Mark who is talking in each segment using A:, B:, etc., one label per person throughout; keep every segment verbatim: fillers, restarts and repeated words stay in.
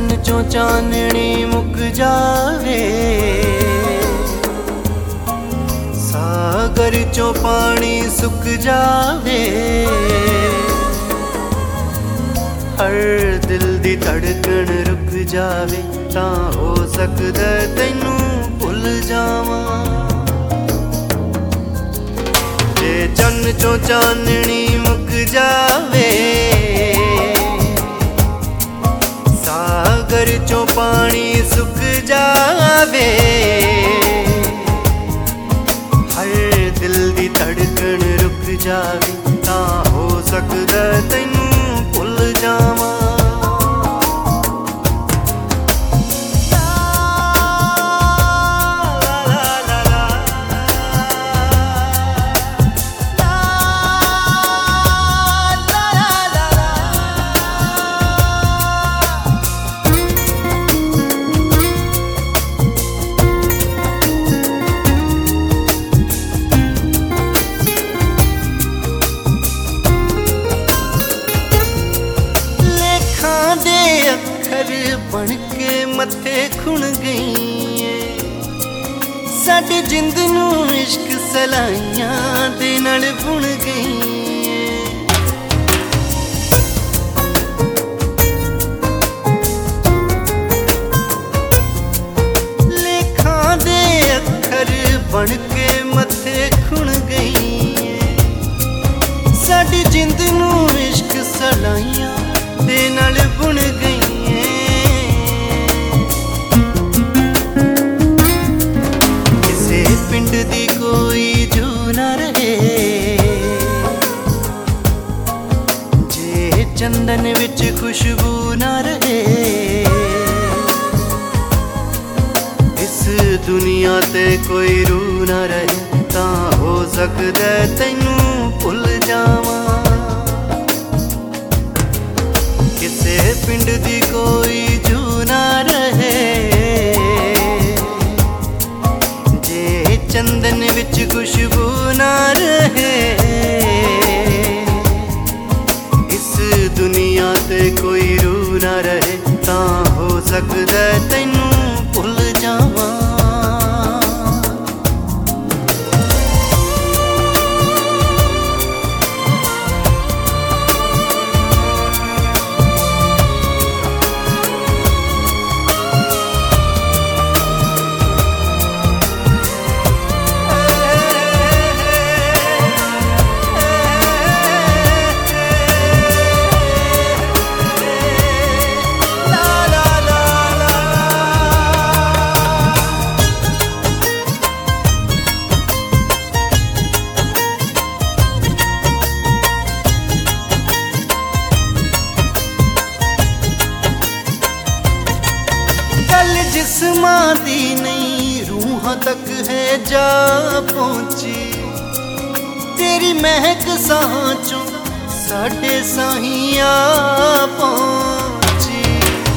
A: चन चो चाननी मुक जावे, सागर चो पानी सुक जावे, हर दिल दी धड़कन रुक जावे, तां हो सकदा तैनू भुल जावां। जे चन चो चाननी मुक जावे, सागर चो पानी सुक जावे, हर दिल दी धड़कन रुक जावे, तां हो सकदा तैनू भुल जावां। बन के मथे खुण गई साडी जिंद नू इश्क सलाइयां दे नाल बुन गई। लेखां दे अखर बन के मथे खुण गई साडी जिंद नू इश्क सलाइयां दे नाल बुन गई। पिंड दी कोई जू ना रहे, जे चंदन विच खुशबू ना रहे, इस दुनिया ते कोई रूह ना रहे, तां हो सकदा तैनू भुल जावां। किसे पिंड दी कोई जू ना रहे, चंदन विच खुशबू ना रहे, इस दुनिया ते कोई रूह ना रहे, तां हो सकदा तैनू भुल जावां। गल जिस्मां दी नहीं रूहां तक है जा पहुंची, तेरी महक साहां चों साडे साहियां पहुंची।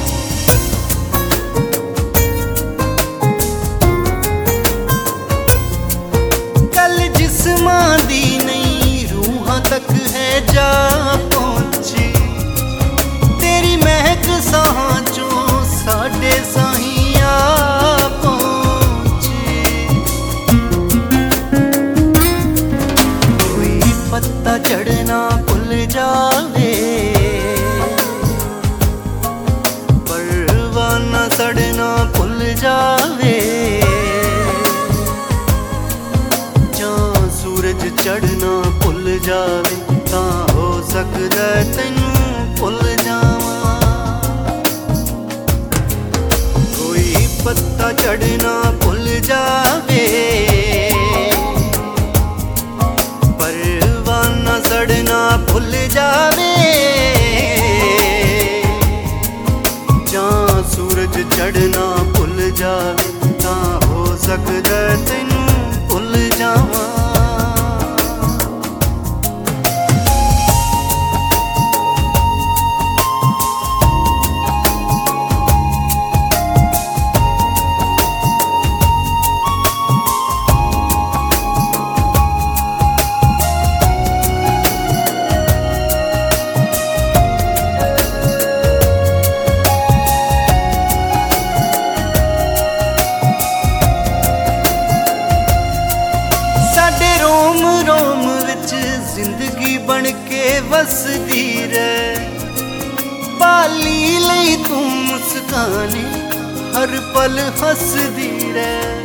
A: गल जिस्मां दी नहीं रूहां तक है जा पहुंची, तेरी महक साहां चों साडे साहियां पहुंची। कोई पत्ता चढ़ना भुल जावे, परवाना सड़ना भुल जावे, जां सूरज चढ़ना भुल जावे, तां हो सकदा तैनू भुल जावां। पत्ता चढ़ना भुल जावे, परवाना सड़ना भुल जावे, जां सूरज चढ़ना भुल जावे, तां हो सकदा तैनू भुल जावां। ਵਸਦੀ ਰਹਿ। ਪਾਲੀ ਲਈ ਤੂੰ ਮੁਸਕਾਨੇ ਹਰ ਪਲ ਹੱਸਦੀ ਰਹਿ।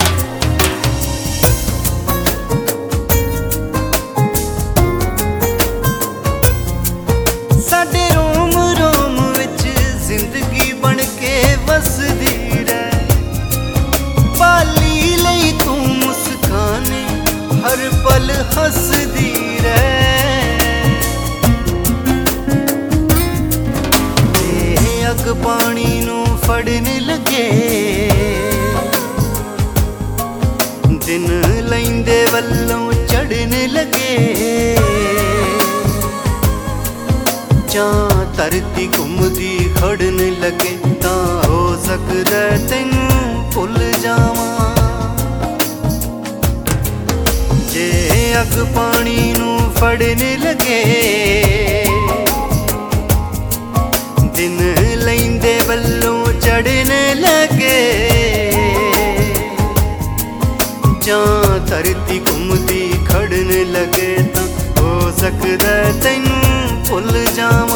A: ਸਾਡੇ ਰੋਮ ਰੋਮ ਵਿੱਚ ਜ਼ਿੰਦਗੀ ਬਣ ਕੇ ਵਸਦੀ ਰਹਿ। ਪਾਲੀ ਲਈ ਤੂੰ ਮੁਸਕਾਨੇ ਹਰ ਪਲ ਹੱਸਦੀ ਰਹਿ। ਜੇ ਅੱਗ ਪਾਣੀ ਨੂੰ ਫੜਨ ਲੱਗੇ, ਦਿਨ ਲੈਂਦੇ ਵੱਲੋਂ ਚੜਨ ਲੱਗੇ, ਜਾਂ ਧਰਤੀ ਘੁੰਮਦੀ ਖੜਨ ਲੱਗੇ, ਤਾਂ ਹੋ ਸਕਦਾ ਤੈਨੂੰ ਭੁੱਲ ਜਾਵਾਂ। ਜੇ ਅੱਗ ਪਾਣੀ ਨੂੰ ਫੜਨ ਲੱਗੇ, ਦਿਨ ਲੈਂਦੇ ਵੱਲੋਂ ਚੜਨ ਲੱਗੇ, ਜਾਂ ਧਰਤੀ ਘੁੰਮਦੀ ਖੜਨ ਲੱਗੇ, ਤਾਂ ਹੋ ਸਕਦਾ ਤੈਨੂੰ ਭੁੱਲ ਜਾਵਾਂ।